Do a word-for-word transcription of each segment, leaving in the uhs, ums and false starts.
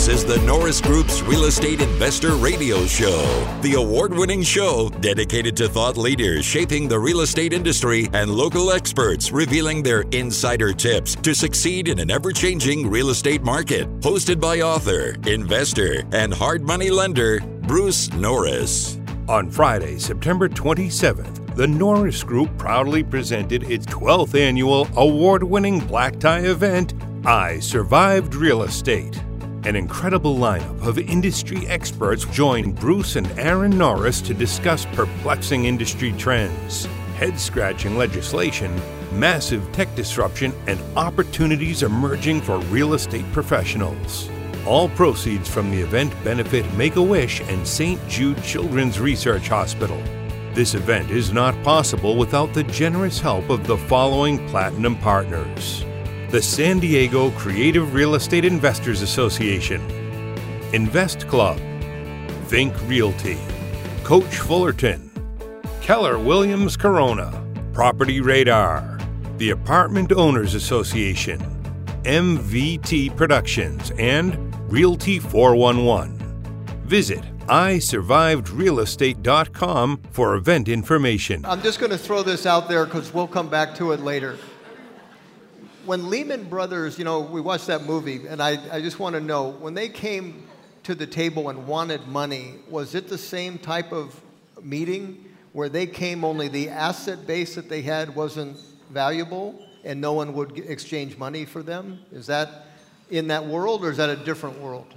This is the Norris Group's Real Estate Investor Radio Show, the award-winning show dedicated to thought leaders shaping the real estate industry and local experts revealing their insider tips to succeed in an ever-changing real estate market. Hosted by author, investor, and hard money lender, Bruce Norris. On Friday, September twenty-seventh, the Norris Group proudly presented its twelfth annual award-winning black tie event, I Survived Real Estate. An incredible lineup of industry experts joined Bruce and Aaron Norris to discuss perplexing industry trends, head-scratching legislation, massive tech disruption, and opportunities emerging for real estate professionals. All proceeds from the event benefit Make-A-Wish and Saint Jude Children's Research Hospital. This event is not possible without the generous help of the following platinum partners: the San Diego Creative Real Estate Investors Association, Invest Club, Think Realty, Coach Fullerton, Keller Williams Corona, Property Radar, the Apartment Owners Association, M V T Productions, and Realty four one one. Visit I survived real estate dot com for event information. I'm just going to throw this out there because we'll come back to it later. When Lehman Brothers, you know, we watched that movie, and I, I just want to know, when they came to the table and wanted money, was it the same type of meeting where they came only the asset base that they had wasn't valuable and no one would exchange money for them? Is that in that world, or is that a different world?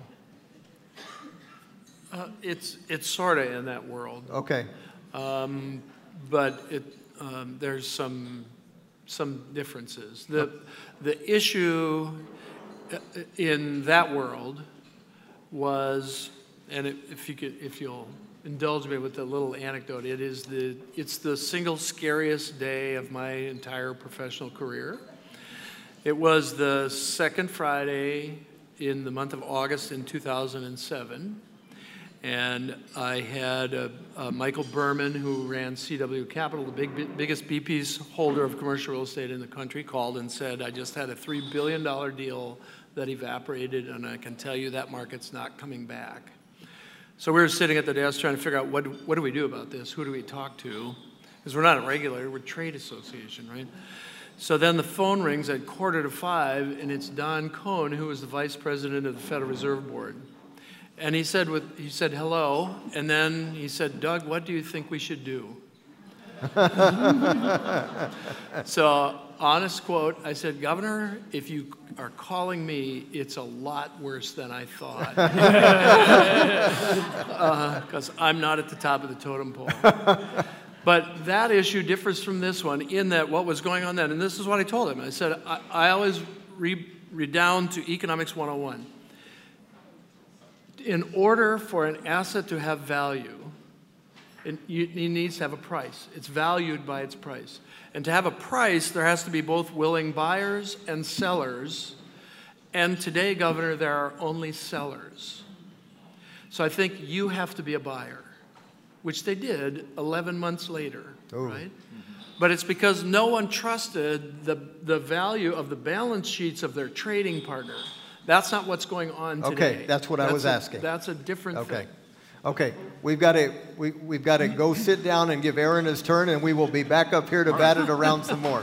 Uh, it's it's sort of in that world. Okay. Um, but it um, there's some some differences. The the issue in that world was, and if you could, if you'll indulge me with a little anecdote, it is the it's the single scariest day of my entire professional career. It was the second Friday in the month of August in two thousand seven. And I had uh, uh, Michael Berman, who ran C W Capital, the big, biggest B P's holder of commercial real estate in the country, called and said, I just had a three billion dollar deal that evaporated, and I can tell you that market's not coming back. So we were sitting at the desk trying to figure out what, what do we do about this? Who do we talk to? Because we're not a regulator, we're a trade association, right? So then the phone rings at quarter to five, and it's Don Cohn, who was the vice president of the Federal Reserve Board. And he said, with, he said, hello, and then he said, Doug, what do you think we should do? So, honest quote, I said, Governor, if you are calling me, it's a lot worse than I thought. Because uh, I'm not at the top of the totem pole. But that issue differs from this one in that what was going on then, and this is what I told him. I said, I, I always re- redound to Economics one oh one. In order for an asset to have value, it, it needs to have a price. It's valued by its price. And to have a price, there has to be both willing buyers and sellers. And today, Governor, there are only sellers. So I think you have to be a buyer, which they did eleven months later, oh. right? Mm-hmm. But it's because no one trusted the, the value of the balance sheets of their trading partner. That's not what's going on today. Okay, that's what that's I was a, asking. That's a different okay. thing. Okay, we've got to we, we've got to go sit down and give Aaron his turn, and we will be back up here to bat it around some more.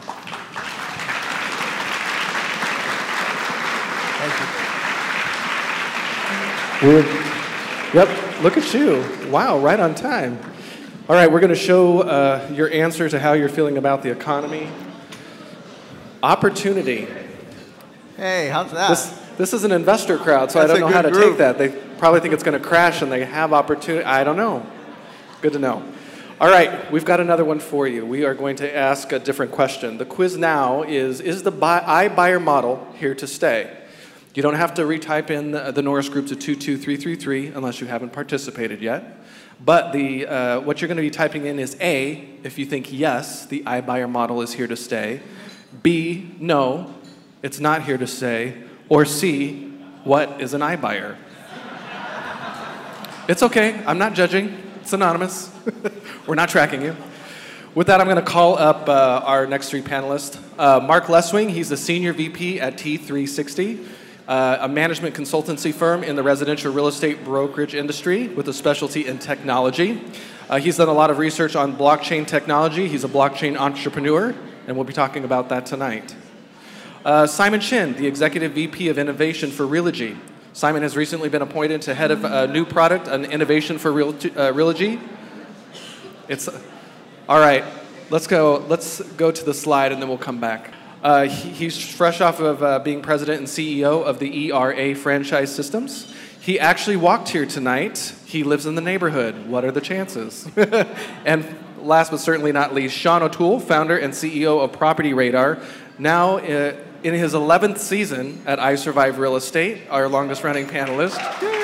Thank you. We're, yep, look at you. Wow, right on time. All right, we're going to show uh, your answer to how you're feeling about the economy. Opportunity. Hey, how's that? This, this is an investor crowd, so That's I don't know how to group. take that. They probably think it's going to crash, and they have opportunity. I don't know. Good to know. All right, we've got another one for you. We are going to ask a different question. The quiz now is, is the buy, iBuyer model here to stay? You don't have to retype in the, the Norris Group to two two three three three unless you haven't participated yet. But the, uh, what you're going to be typing in is A, if you think yes, the iBuyer model is here to stay. B, no, it's not here to stay. Or C, what is an iBuyer? It's okay, I'm not judging. It's anonymous. We're not tracking you. With that, I'm going to call up uh, our next three panelists. Uh, Mark Leswing, he's the Senior V P at T three sixty. uh, a management consultancy firm in the residential real estate brokerage industry with a specialty in technology. Uh, he's done a lot of research on blockchain technology. He's a blockchain entrepreneur, and we'll be talking about that tonight. Uh, Simon Chin, the Executive V P of Innovation for Realogy. Simon has recently been appointed to head of a new product, an innovation for Real, uh, Realogy. It's, uh, all right, let's go, let's go to the slide and then we'll come back. Uh, he, he's fresh off of uh, being president and C E O of the E R A Franchise Systems. He actually walked here tonight. He lives in the neighborhood. What are the chances? And last but certainly not least, Sean O'Toole, founder and C E O of Property Radar, now uh, in his eleventh season at I Survive Real Estate, our longest running panelist.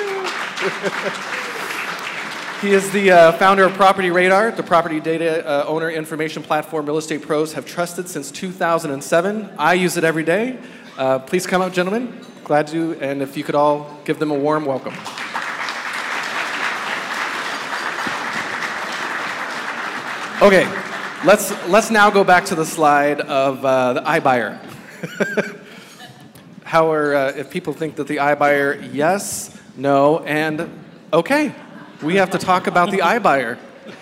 He is the uh, founder of Property Radar, the property data uh, owner information platform real estate pros have trusted since two thousand seven. I use it every day. Uh, please come up, gentlemen. Glad to, and if you could all give them a warm welcome. Okay, let's let's now go back to the slide of uh, the iBuyer. How are uh, if people think that the iBuyer, yes, no, and okay. We have to talk about the iBuyer.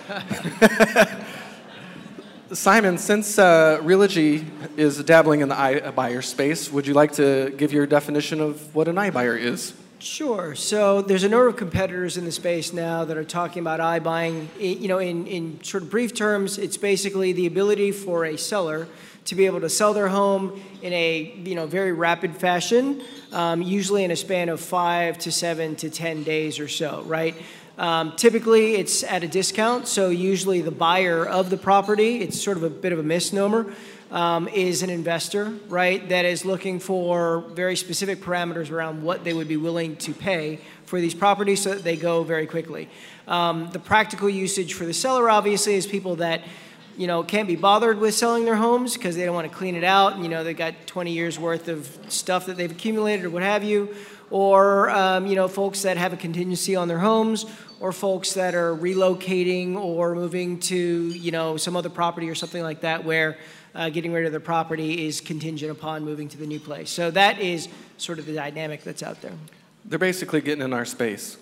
Simon, since uh, Realogy is dabbling in the iBuyer space, would you like to give your definition of what an iBuyer is? Sure. So there's a number of competitors in the space now that are talking about iBuying. You know, in, in sort of brief terms, it's basically the ability for a seller to be able to sell their home in a you know very rapid fashion, um, usually in a span of five to seven to ten days or so, right? Um, typically, it's at a discount, so usually the buyer of the property, it's sort of a bit of a misnomer, um, is an investor, right, that is looking for very specific parameters around what they would be willing to pay for these properties so that they go very quickly. Um, the practical usage for the seller, obviously, is people that you know, can't be bothered with selling their homes because they don't want to clean it out. You know, they've got twenty years worth of stuff that they've accumulated or what have you. Or, um, you know, folks that have a contingency on their homes, or folks that are relocating or moving to, you know, some other property or something like that where uh, getting rid of their property is contingent upon moving to the new place. So that is sort of the dynamic that's out there. They're basically getting in our space.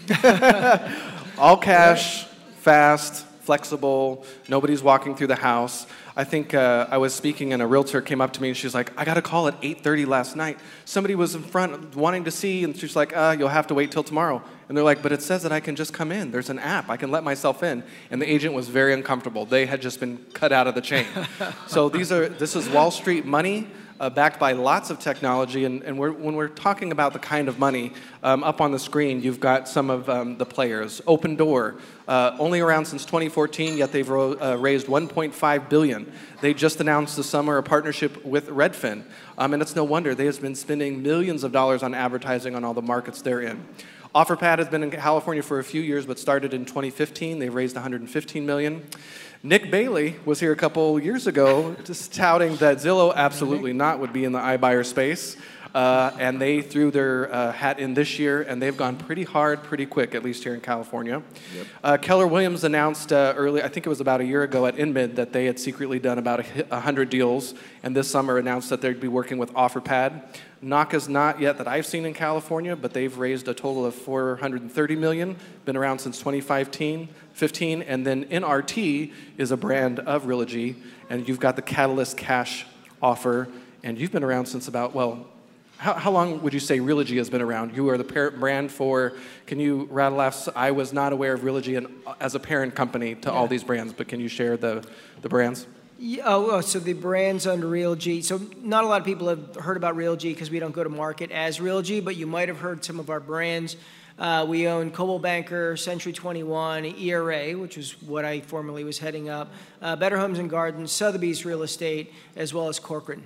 All cash, fast, flexible, nobody's walking through the house. I think uh, I was speaking and a realtor came up to me and she's like, I got a call at eight thirty last night. Somebody was in front wanting to see, and she's like, uh, you'll have to wait till tomorrow. And they're like, but it says that I can just come in. There's an app. I can let myself in. And the agent was very uncomfortable. They had just been cut out of the chain. So these are this is Wall Street money. Uh, backed by lots of technology, and, and we're, when we're talking about the kind of money, um, up on the screen, you've got some of um, the players. Opendoor, uh, only around since twenty fourteen, yet they've ro- uh, raised one point five billion dollars. They just announced this summer a partnership with Redfin, um, and it's no wonder. They have been spending millions of dollars on advertising on all the markets they're in. OfferPad has been in California for a few years, but started in twenty fifteen. They've raised one hundred fifteen million dollars. Nick Bailey was here a couple years ago just touting that Zillow absolutely not would be in the iBuyer space. Uh, and they threw their uh, hat in this year, and they've gone pretty hard, pretty quick, at least here in California. Yep. Uh, Keller Williams announced uh, early, I think it was about a year ago at InMid, that they had secretly done about a hundred deals, and this summer announced that they'd be working with OfferPad. Knock is not yet that I've seen in California, but they've raised a total of four hundred thirty million dollars, been around since twenty fifteen, and then N R T is a brand of Realogy, and you've got the Catalyst Cash offer, and you've been around since about, well, how, how long would you say Realogy has been around? You are the parent brand for, can you rattle off, I was not aware of Realogy and, as a parent company to yeah. all these brands, but can you share the, the brands? Yeah, oh, so the brands under Realogy. So not a lot of people have heard about Realogy because we don't go to market as Realogy, but you might have heard some of our brands. Uh, we own Coldwell Banker, Century twenty-one, E R A, which is what I formerly was heading up, uh, Better Homes and Gardens, Sotheby's Real Estate, as well as Corcoran.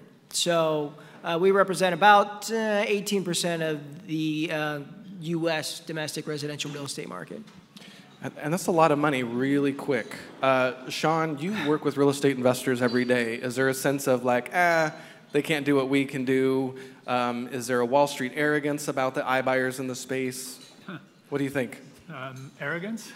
So uh, we represent about uh, eighteen percent of the uh, U S domestic residential real estate market. And that's a lot of money really quick. Uh, Sean, you work with real estate investors every day. Is there a sense of like, ah, they can't do what we can do? Um, is there a Wall Street arrogance about the iBuyers in the space? Huh. What do you think? Um, arrogance?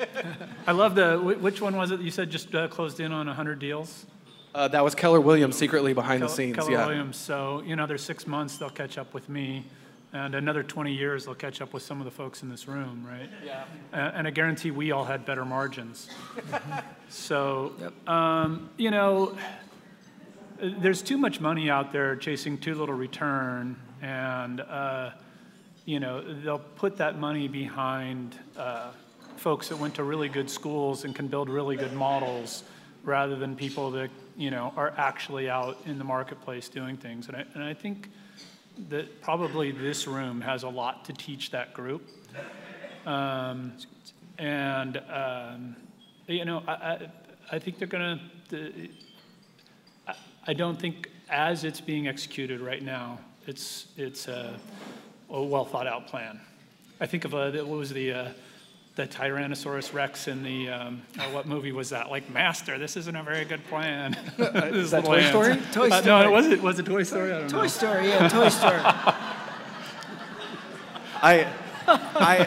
I love the, which one was it you said just uh, closed in on one hundred deals? Uh, that was Keller Williams secretly behind Kel- the scenes, Keller yeah. Williams, so, you know, there's six months, they'll catch up with me. And another twenty years, they'll catch up with some of the folks in this room, right? Yeah. Uh, and I guarantee we all had better margins. So, yep. um, you know, there's too much money out there chasing too little return, and, uh, you know, they'll put that money behind uh, folks that went to really good schools and can build really good models rather than people that, you know, are actually out in the marketplace doing things. And I, and I think that probably this room has a lot to teach that group. Um, and, um, you know, I, I, I think they're going to, I, I don't think as it's being executed right now, it's, it's a, a well thought out plan. I think of a, what was the, uh, the Tyrannosaurus Rex in the, um, oh, what movie was that? Like, Master, this isn't a very good plan. Is that Toy Story? Toy Story. Uh, no, it was it was it Toy Story? I don't Toy know. Story, yeah, Toy Story. I, I,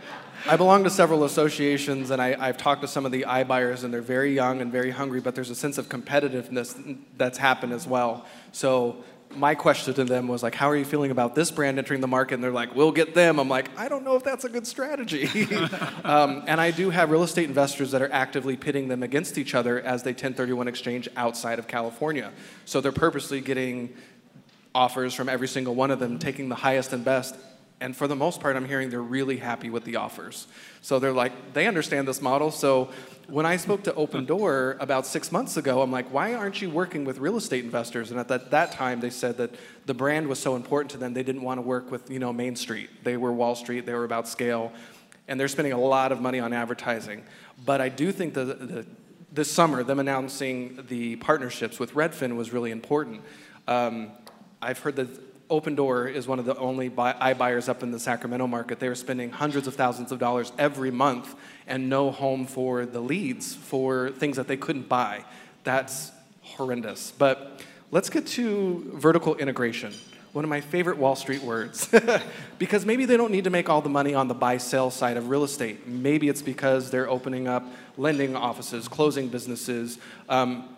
I belong to several associations, and I, I've talked to some of the iBuyers, and they're very young and very hungry, but there's a sense of competitiveness that's happened as well. So my question to them was like, how are you feeling about this brand entering the market? And they're like, we'll get them. I'm like, I don't know if that's a good strategy. um, and I do have real estate investors that are actively pitting them against each other as they ten thirty-one exchange outside of California. So they're purposely getting offers from every single one of them, taking the highest and best. And for the most part, I'm hearing they're really happy with the offers. So they're like, they understand this model. So when I spoke to Open Door about six months ago, I'm like, why aren't you working with real estate investors? And at that, that time, they said that the brand was so important to them, they didn't want to work with, you know, Main Street. They were Wall Street, they were about scale, and they're spending a lot of money on advertising. But I do think that the, this summer, them announcing the partnerships with Redfin was really important. Um, I've heard that Open Door is one of the only buy, iBuyers up in the Sacramento market. They were spending hundreds of thousands of dollars every month and no home for the leads for things that they couldn't buy. That's horrendous. But let's get to vertical integration, one of my favorite Wall Street words. Because maybe they don't need to make all the money on the buy-sell side of real estate. Maybe it's because they're opening up lending offices, closing businesses. Um,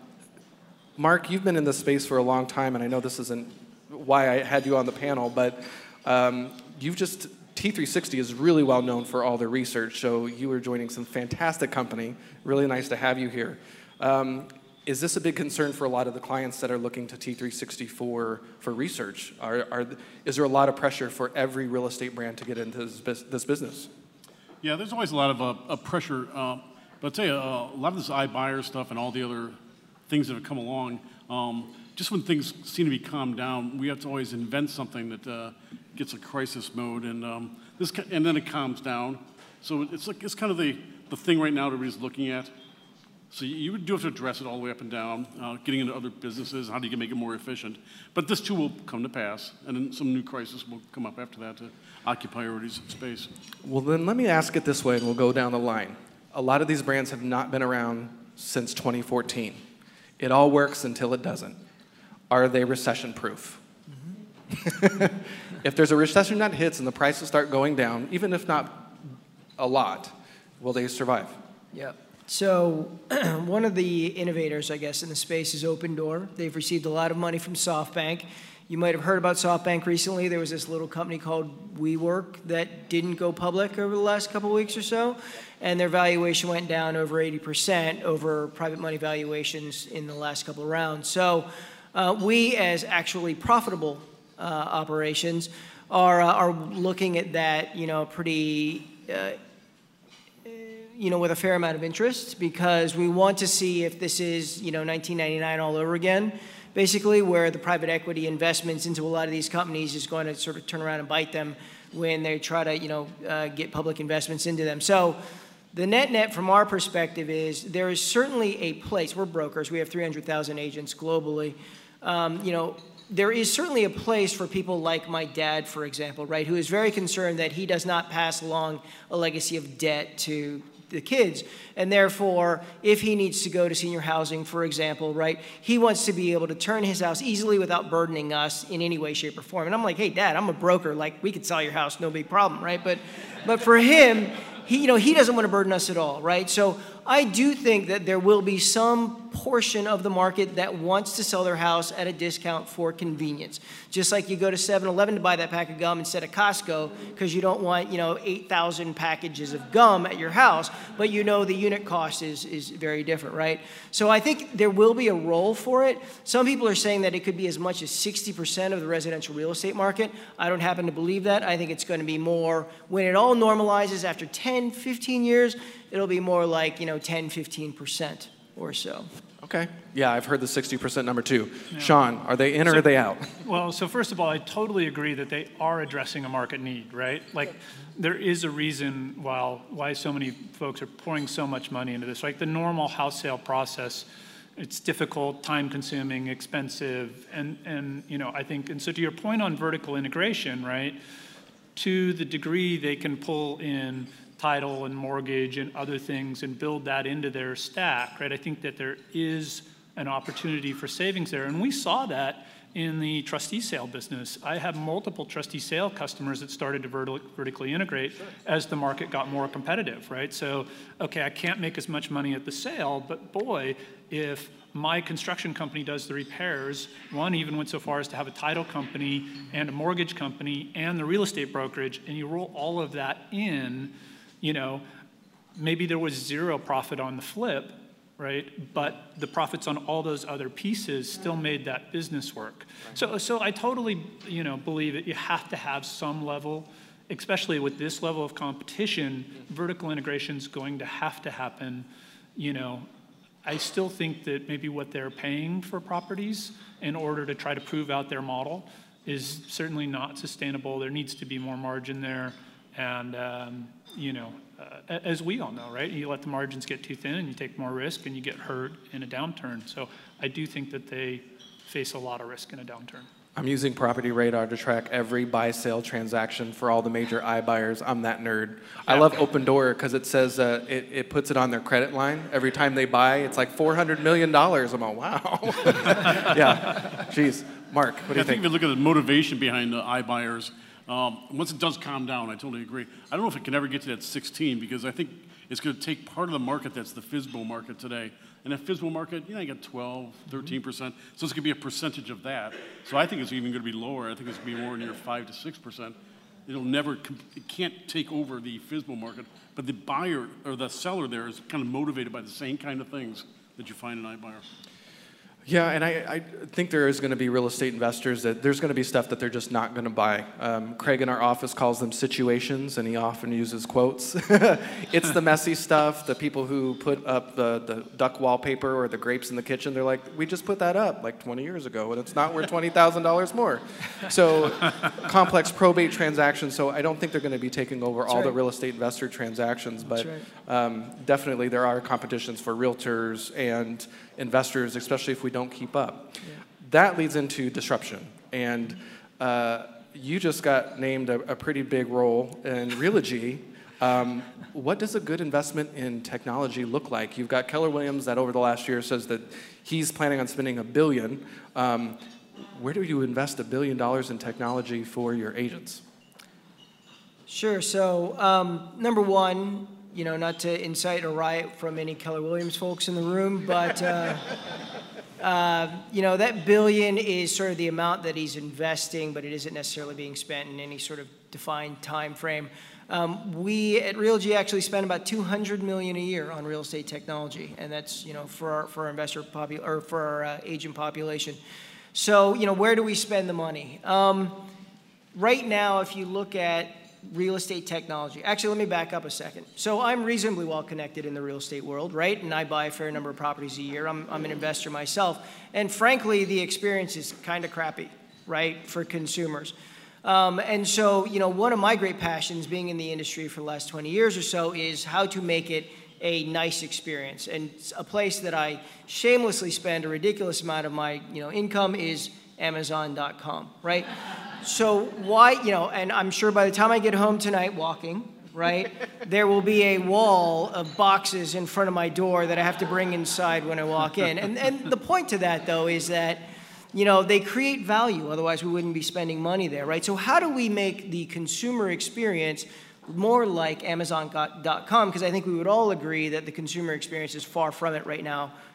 Mark, you've been in this space for a long time, and I know this isn't why I had you on the panel, but um, you've just, T three sixty is really well known for all their research, so you are joining some fantastic company. Really nice to have you here. Um, is this a big concern for a lot of the clients that are looking to T three sixty for, for research? Are, are, is there a lot of pressure for every real estate brand to get into this, this business? Yeah, there's always a lot of uh, uh, pressure, uh, but I'll tell you, uh, a lot of this iBuyer stuff and all the other things that have come along, um, just when things seem to be calmed down, we have to always invent something that uh, gets a crisis mode, and um, this, and then it calms down. So it's like it's kind of the, the thing right now everybody's looking at. So you do have to address it all the way up and down, uh, getting into other businesses, how do you make it more efficient. But this too will come to pass, and then some new crisis will come up after that to occupy everybody's space. Well, then let me ask it this way, and we'll go down the line. A lot of these brands have not been around since twenty fourteen. It all works until it doesn't. Are they recession-proof? Mm-hmm. If there's a recession that hits and the prices start going down, even if not a lot, will they survive? Yep. So one of the innovators, I guess, in the space is Open Door. They've received a lot of money from SoftBank. You might have heard about SoftBank recently. There was this little company called WeWork that didn't go public over the last couple of weeks or so, and their valuation went down over eighty percent over private money valuations in the last couple of rounds. So uh, we, as actually profitable uh, operations, are, uh, are looking at that, you know, pretty... Uh, you know, with a fair amount of interest, because we want to see if this is, you know, nineteen ninety-nine all over again, basically, where the private equity investments into a lot of these companies is going to sort of turn around and bite them when they try to, you know, uh, get public investments into them. So the net-net from our perspective is there is certainly a place. We're brokers. We have three hundred thousand agents globally. Um, you know, there is certainly a place for people like my dad, for example, right, who is very concerned that he does not pass along a legacy of debt to the kids, and therefore, if he needs to go to senior housing, for example, right, he wants to be able to turn his house easily without burdening us in any way, shape, or form. And I'm like, hey, Dad, I'm a broker. Like, we could sell your house, no big problem, right? But, but for him, he, you know, he doesn't want to burden us at all, right? So I do think that there will be some portion of the market that wants to sell their house at a discount for convenience. Just like you go to seven eleven to buy that pack of gum instead of Costco because you don't want, you know, eight thousand packages of gum at your house, but you know the unit cost is, is very different, right? So I think there will be a role for it. Some people are saying that it could be as much as sixty percent of the residential real estate market. I don't happen to believe that. I think it's going to be more, when it all normalizes after ten, fifteen years, it'll be more like, you know, ten, fifteen percent or so. Okay. Yeah, I've heard the sixty percent number too. Yeah. Sean, are they in or so, are they out? Well, so first of all, I totally agree that they are addressing a market need, right? Like, there is a reason why, why so many folks are pouring so much money into this. Like, the normal house sale process, it's difficult, time-consuming, expensive, and, and, you know, I think, and so to your point on vertical integration, right, to the degree they can pull in title and mortgage and other things and build that into their stack, right? I think that there is an opportunity for savings there. And we saw that in the trustee sale business. I have multiple trustee sale customers that started to verti- vertically integrate sure. as the market got more competitive, right? So, okay, I can't make as much money at the sale, but boy, if my construction company does the repairs, one even went so far as to have a title company and a mortgage company and the real estate brokerage, and you roll all of that in, you know, maybe there was zero profit on the flip, right? But the profits on all those other pieces still made that business work. So, so I totally, you know, believe that you have to have some level, especially with this level of competition, vertical integration is going to have to happen. You know, I still think that maybe what they're paying for properties in order to try to prove out their model is certainly not sustainable. There needs to be more margin there. And, um, you know, uh, as we all know, right, you let the margins get too thin and you take more risk and you get hurt in a downturn. So I do think that they face a lot of risk in a downturn. I'm using Property Radar to track every buy-sale transaction for all the major iBuyers. I'm that nerd. I love Opendoor because it says uh, it, it puts it on their credit line. Every time they buy, it's like four hundred million dollars. I'm like, wow. Yeah, geez. Mark, what do yeah, you think? I think if you look at the motivation behind the iBuyers, Um, once it does calm down, I totally agree. I don't know if it can ever get to that sixteen because I think it's going to take part of the market that's the F S B O market today. And that F S B O market, you know, you got twelve, thirteen percent. So it's going to be a percentage of that. So I think it's even going to be lower. I think it's going to be more near five to six percent. It'll never, it can't take over the F S B O market. But the buyer or the seller there is kind of motivated by the same kind of things that you find in iBuyer. Yeah, and I, I think there is going to be real estate investors that there's going to be stuff that they're just not going to buy. Um, Craig in our office calls them situations, and he often uses quotes. It's the messy stuff, the people who put up the, the duck wallpaper or the grapes in the kitchen. They're like, we just put that up like twenty years ago, and it's not worth twenty thousand dollars more. So complex probate transactions, so I don't think they're going to be taking over That's all right. the real estate investor transactions, but right. um, definitely there are competitions for realtors and investors, especially if we don't keep up. Yeah. That leads into disruption. And uh, you just got named a, a pretty big role in Realogy. Um, what does a good investment in technology look like? You've got Keller Williams that over the last year says that he's planning on spending a billion. Um, where do you invest a billion dollars in technology for your agents? Sure. So um, number one, you know, not to incite a riot from any Keller Williams folks in the room, but, uh, uh, you know, that billion is sort of the amount that he's investing, but it isn't necessarily being spent in any sort of defined time frame. Um, we at Realogy actually spend about two hundred million dollars a year on real estate technology, and that's, you know, for our, for our investor popu- or for our uh, agent population. So, you know, where do we spend the money? Um, right now, if you look at real estate technology. Actually, let me back up a second. So I'm reasonably well connected in the real estate world, right? And I buy a fair number of properties a year. I'm, I'm an investor myself. And frankly, the experience is kind of crappy, right, for consumers. Um, and so, you know, one of my great passions being in the industry for the last twenty years or so is how to make it a nice experience. And a place that I shamelessly spend a ridiculous amount of my, you know, income is Amazon dot com, right? So why, you know, and I'm sure by the time I get home tonight walking, right, there will be a wall of boxes in front of my door that I have to bring inside when I walk in. And, and the point to that, though, is that, you know, they create value. Otherwise, we wouldn't be spending money there, right? So how do we make the consumer experience more like Amazon dot com? Because I think we would all agree that the consumer experience is far from it right now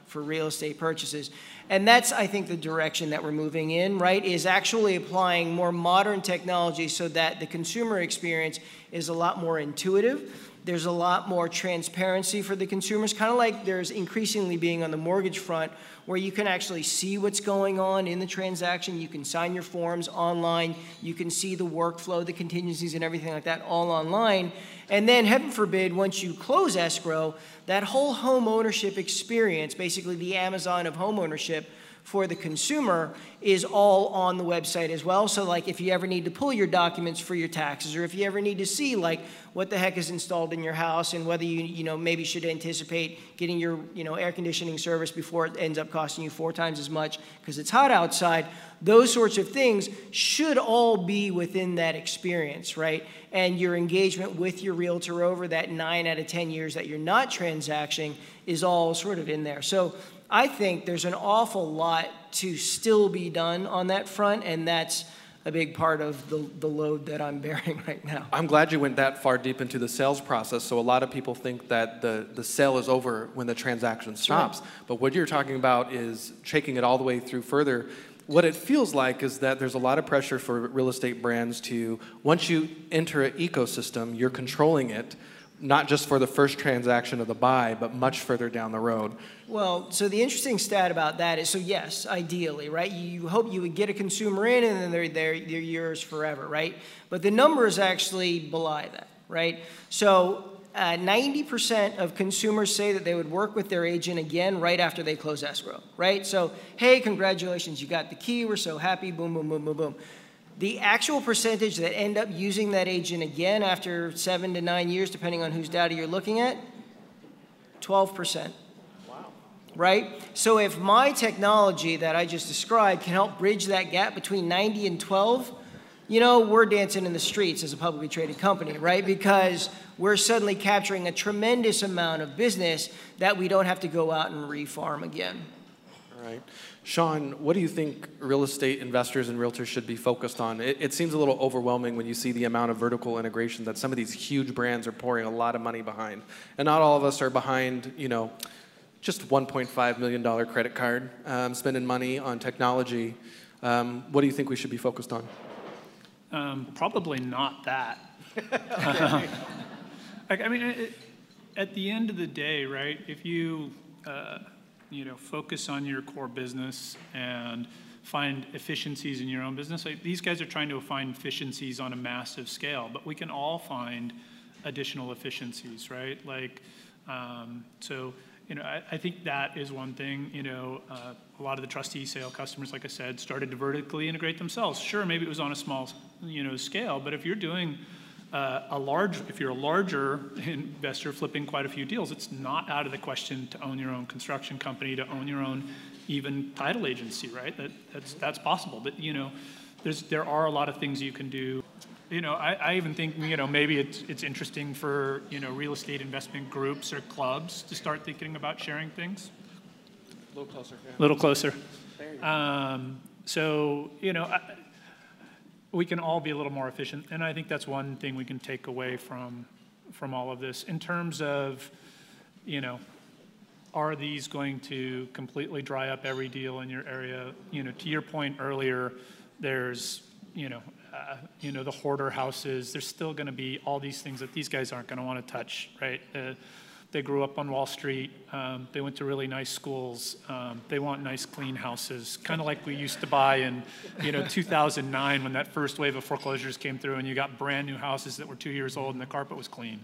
for real estate purchases. And that's, I think, the direction that we're moving in, right, is actually applying more modern technology so that the consumer experience is a lot more intuitive. There's a lot more transparency for the consumers, kind of like there's increasingly being on the mortgage front, where you can actually see what's going on in the transaction. You can sign your forms online. You can see the workflow, the contingencies, and everything like that all online. And then, heaven forbid, once you close escrow, that whole home ownership experience, basically the Amazon of home ownership for the consumer, is all on the website as well. So like if you ever need to pull your documents for your taxes, or if you ever need to see like what the heck is installed in your house and whether you you know maybe should anticipate getting your you know air conditioning service before it ends up costing you four times as much because it's hot outside, those sorts of things should all be within that experience, right? And your engagement with your realtor over that nine out of ten years that you're not transacting is all sort of in there. So I think there's an awful lot to still be done on that front, and that's a big part of the, the load that I'm bearing right now. I'm glad you went that far deep into the sales process. So a lot of people think that the, the sale is over when the transaction stops. Right. But what you're talking about is taking it all the way through further. What it feels like is that there's a lot of pressure for real estate brands to, once you enter an ecosystem, you're controlling it, not just for the first transaction of the buy, but much further down the road. Well, so the interesting stat about that is, so yes, ideally, right? You hope you would get a consumer in and then they're, they're, they're yours forever, right? But the numbers actually belie that, right? So uh, ninety percent of consumers say that they would work with their agent again right after they close escrow, right? So, hey, congratulations, you got the key, we're so happy, boom, boom, boom, boom, boom. The actual percentage that end up using that agent again after seven to nine years, depending on whose data you're looking at, twelve percent. Wow. Right? So if my technology that I just described can help bridge that gap between ninety and twelve, you know, we're dancing in the streets as a publicly traded company, right? Because we're suddenly capturing a tremendous amount of business that we don't have to go out and refarm again. All right. Sean, what do you think real estate investors and realtors should be focused on? It, it seems a little overwhelming when you see the amount of vertical integration that some of these huge brands are pouring a lot of money behind. And not all of us are behind, you know, just one point five million dollar credit card, um, spending money on technology. Um, what do you think we should be focused on? Um, probably not that. Like, I mean, it, at the end of the day, right, if you... Uh, you know, focus on your core business and find efficiencies in your own business. Like, these guys are trying to find efficiencies on a massive scale, but we can all find additional efficiencies, right? Like, um, so, you know, I, I think that is one thing. You know, uh, a lot of the trustee sale customers, like I said, started to vertically integrate themselves. Sure, maybe it was on a small, you know, scale, but if you're doing Uh, a large, if you're a larger investor flipping quite a few deals, it's not out of the question to own your own construction company, to own your own even title agency, right? That, that's that's possible. But you know, there's there are a lot of things you can do. You know, I, I even think you know maybe it's it's interesting for you know real estate investment groups or clubs to start thinking about sharing things. A little closer. Yeah. A little closer. There you go. Um, so you know. I, we can all be a little more efficient, and I think that's one thing we can take away from from all of this. In terms of, you know, are these going to completely dry up every deal in your area? You know, to your point earlier, there's, you know, uh, you know, the hoarder houses. There's still going to be all these things that these guys aren't going to want to touch, right? Uh, They grew up on Wall Street. Um, they went to really nice schools. Um, they want nice, clean houses, kind of like we used to buy in, you know, two thousand nine when that first wave of foreclosures came through, and you got brand new houses that were two years old and the carpet was clean.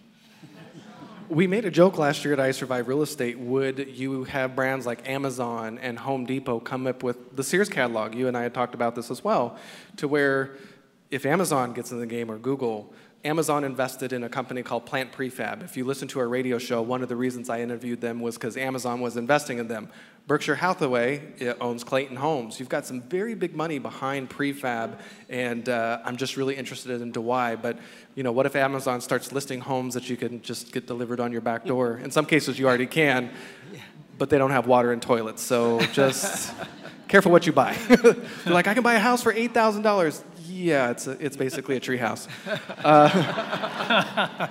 We made a joke last year at I Survive Real Estate. Would you have brands like Amazon and Home Depot come up with the Sears catalog? You and I had talked about this as well, to where if Amazon gets in the game or Google, Amazon invested in a company called Plant Prefab. If you listen to our radio show, one of the reasons I interviewed them was because Amazon was investing in them. Berkshire Hathaway owns Clayton Homes. You've got some very big money behind prefab, and uh, I'm just really interested into why. But you know, what if Amazon starts listing homes that you can just get delivered on your back door? In some cases, you already can, but they don't have water and toilets. So just careful what you buy. You're like, I can buy a house for eight thousand dollars. Yeah, it's a, it's basically a tree house. Uh,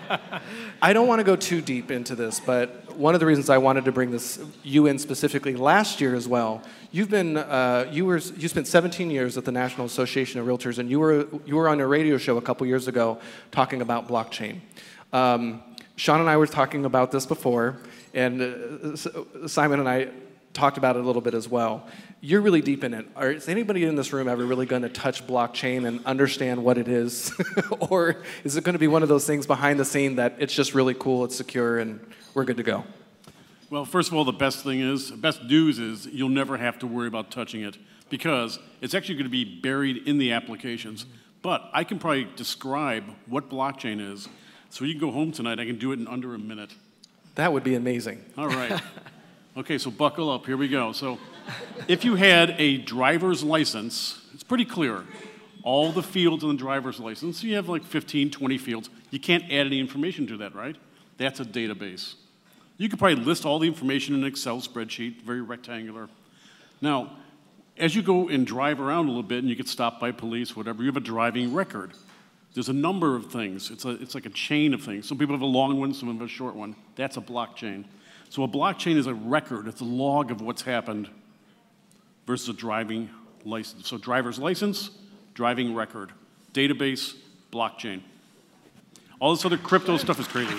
I don't want to go too deep into this, but one of the reasons I wanted to bring this you in specifically last year as well. You've been uh, you were you spent seventeen years at the National Association of Realtors, and you were you were on a radio show a couple years ago talking about blockchain. Um, Sean and I were talking about this before, and uh, Simon and I talked about it a little bit as well. You're really deep in it. Are, is anybody in this room ever really going to touch blockchain and understand what it is? Or is it going to be one of those things behind the scene that it's just really cool, it's secure, and we're good to go? Well, first of all, the best thing is, best news is you'll never have to worry about touching it because it's actually going to be buried in the applications. But I can probably describe what blockchain is. So you can go home tonight, I can do it in under a minute. That would be amazing. All right. Okay, so buckle up, here we go. So if you had a driver's license, it's pretty clear. All the fields in the driver's license, you have like fifteen, twenty fields. You can't add any information to that, right? That's a database. You could probably list all the information in an Excel spreadsheet, very rectangular. Now, as you go and drive around a little bit and you get stopped by police, whatever, you have a driving record. There's a number of things. It's, a, it's like a chain of things. Some people have a long one, some have a short one. That's a blockchain. So a blockchain is a record. It's a log of what's happened versus a driving license. So driver's license, driving record, database, blockchain. All this other crypto stuff is crazy.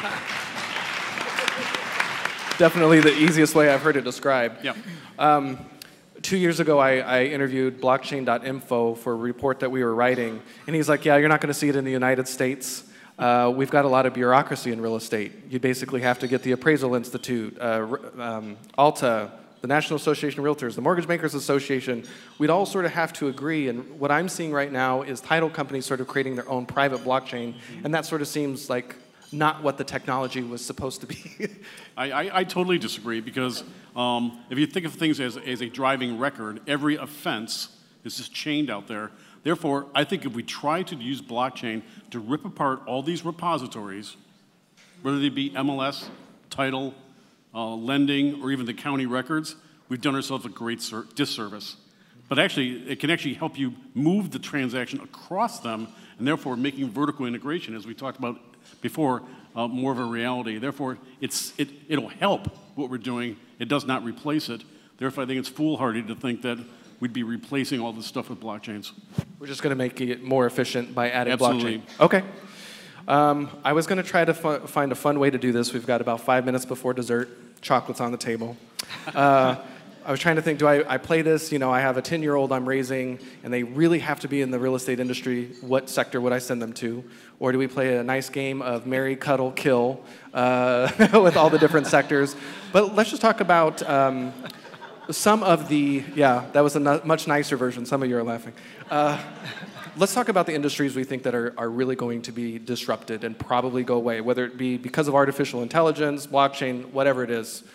Definitely the easiest way I've heard it described. Yeah. Um, two years ago, I, I interviewed blockchain dot info for a report that we were writing, and he's like, yeah, you're not going to see it in the United States. Uh, we've got a lot of bureaucracy in real estate. You basically have to get the Appraisal Institute, uh, um, Alta, the National Association of Realtors, the Mortgage Bankers Association. We'd all sort of have to agree, and what I'm seeing right now is title companies sort of creating their own private blockchain, and that sort of seems like not what the technology was supposed to be. I, I, I totally disagree because um, if you think of things as, as a driving record, every offense is just chained out there. Therefore, I think if we try to use blockchain to rip apart all these repositories, whether they be M L S, title, uh, lending, or even the county records, we've done ourselves a great ser- disservice. But actually, it can actually help you move the transaction across them, and therefore making vertical integration, as we talked about before, uh, more of a reality. Therefore, it's, it, it'll help what we're doing. It does not replace it. Therefore, I think it's foolhardy to think that we'd be replacing all this stuff with blockchains. We're just going to make it more efficient by adding Absolutely. blockchain. Okay. Um, I was going to try to fu- find a fun way to do this. We've got about five minutes before dessert. Chocolate's on the table. Uh, I was trying to think, do I, I play this? You know, I have a ten-year-old I'm raising, and they really have to be in the real estate industry. What sector would I send them to? Or do we play a nice game of marry, cuddle, kill uh, with all the different sectors? But let's just talk about um, some of the, yeah, that was a no- much nicer version. Some of you are laughing. Uh, let's talk about the industries we think that are, are really going to be disrupted and probably go away, whether it be because of artificial intelligence, blockchain, whatever it is.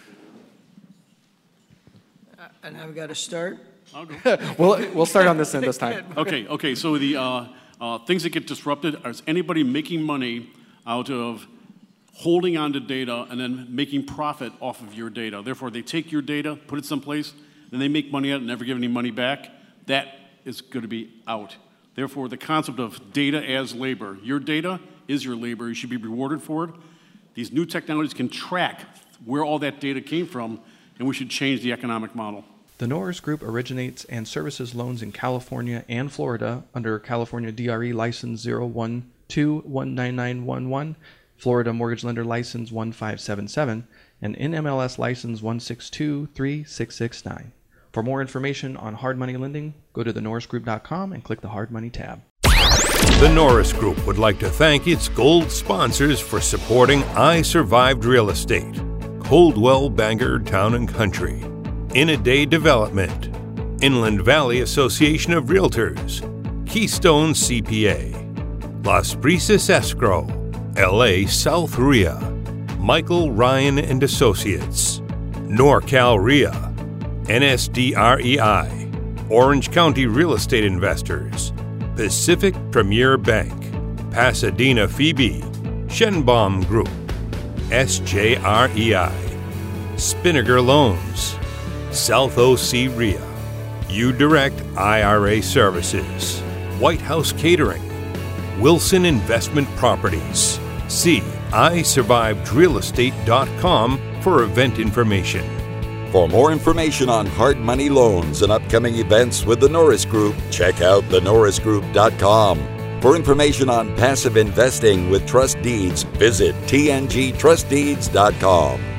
And I've got to start. I'll go. we'll, we'll start on this end this time. Okay, okay, so the uh, uh, things that get disrupted, is anybody making money out of holding on to data and then making profit off of your data? Therefore, they take your data, put it someplace, and they make money out and never give any money back. That is going to be out. Therefore, the concept of data as labor. Your data is your labor. You should be rewarded for it. These new technologies can track where all that data came from, and we should change the economic model. The Norris Group originates and services loans in California and Florida under California D R E license zero one two one nine nine one one, Florida Mortgage Lender license one five seven seven, and N M L S license one six two three six six nine. For more information on hard money lending, go to the norris group dot com and click the Hard Money tab. The Norris Group would like to thank its gold sponsors for supporting I Survived Real Estate. Coldwell Banker Town and Country, In a Day Development, Inland Valley Association of Realtors, Keystone C P A, Las Brisas Escrow, L A South R I A, Michael Ryan and Associates, NorCal R I A, N S D R E I, Orange County Real Estate Investors, Pacific Premier Bank, Pasadena Phoebe, Shenbaum Group, S J R E I, Spinnaker Loans, South O C R I A, U-Direct I R A Services, White House Catering, Wilson Investment Properties, See I survived real estate dot com for event information. For more information on hard money loans and upcoming events with the Norris Group, check out the norris group dot com. For information on passive investing with trust deeds, visit t n g trust deeds dot com.